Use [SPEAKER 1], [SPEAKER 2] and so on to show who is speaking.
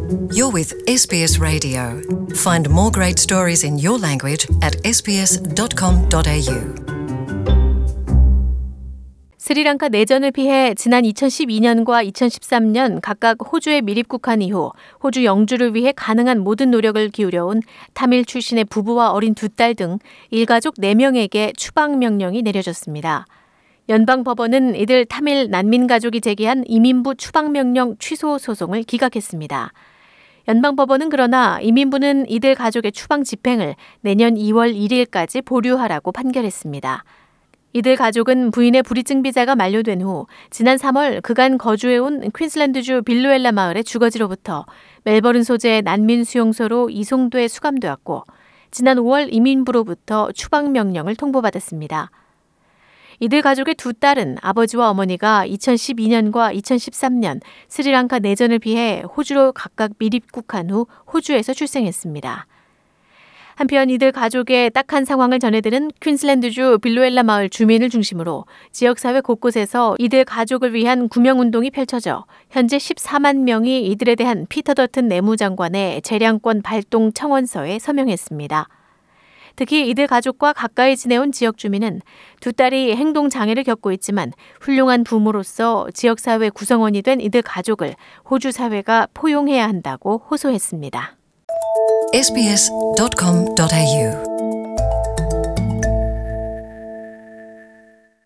[SPEAKER 1] You're with SBS Radio. Find more great stories in your language at sbs.com.au.
[SPEAKER 2] 스리랑카 내전을 피해 지난 2012년과 2013년 각각 호주에 미립국한 이후 호주 영주를 위해 가능한 모든 노력을 기울여온 타밀 출신의 부부와 어린 2딸 등 일가족 4명에게 추방 명령이 내려졌습니다. 연방법원은 이들 타밀 난민 가족이 제기한 이민부 추방 명령 취소 소송을 기각했습니다. 연방법원은 그러나 이민부는 이들 가족의 추방 집행을 내년 2월 1일까지 보류하라고 판결했습니다. 이들 가족은 부인의 불이증 비자가 만료된 후 지난 3월 그간 거주해온 퀸슬랜드주 빌루엘라 마을의 주거지로부터 멜버른 소재의 난민 수용소로 이송돼 수감되었고 지난 5월 이민부로부터 추방 명령을 통보받았습니다. 이들 가족의 2딸은 아버지와 어머니가 2012년과 2013년 스리랑카 내전을 피해 호주로 각각 미립국한 후 호주에서 출생했습니다. 한편 이들 가족의 딱한 상황을 전해드는 퀸슬랜드주 빌루엘라 마을 주민을 중심으로 지역사회 곳곳에서 이들 가족을 위한 구명운동이 펼쳐져 현재 14만 명이 이들에 대한 피터 더튼 내무장관의 재량권 발동 청원서에 서명했습니다. 특히 이들 가족과 가까이 지내온 지역 주민은 2딸이 행동장애를 겪고 있지만 훌륭한 부모로서 지역사회 구성원이 된 이들 가족을 호주 사회가 포용해야 한다고 호소했습니다.
[SPEAKER 1] sbs.com.au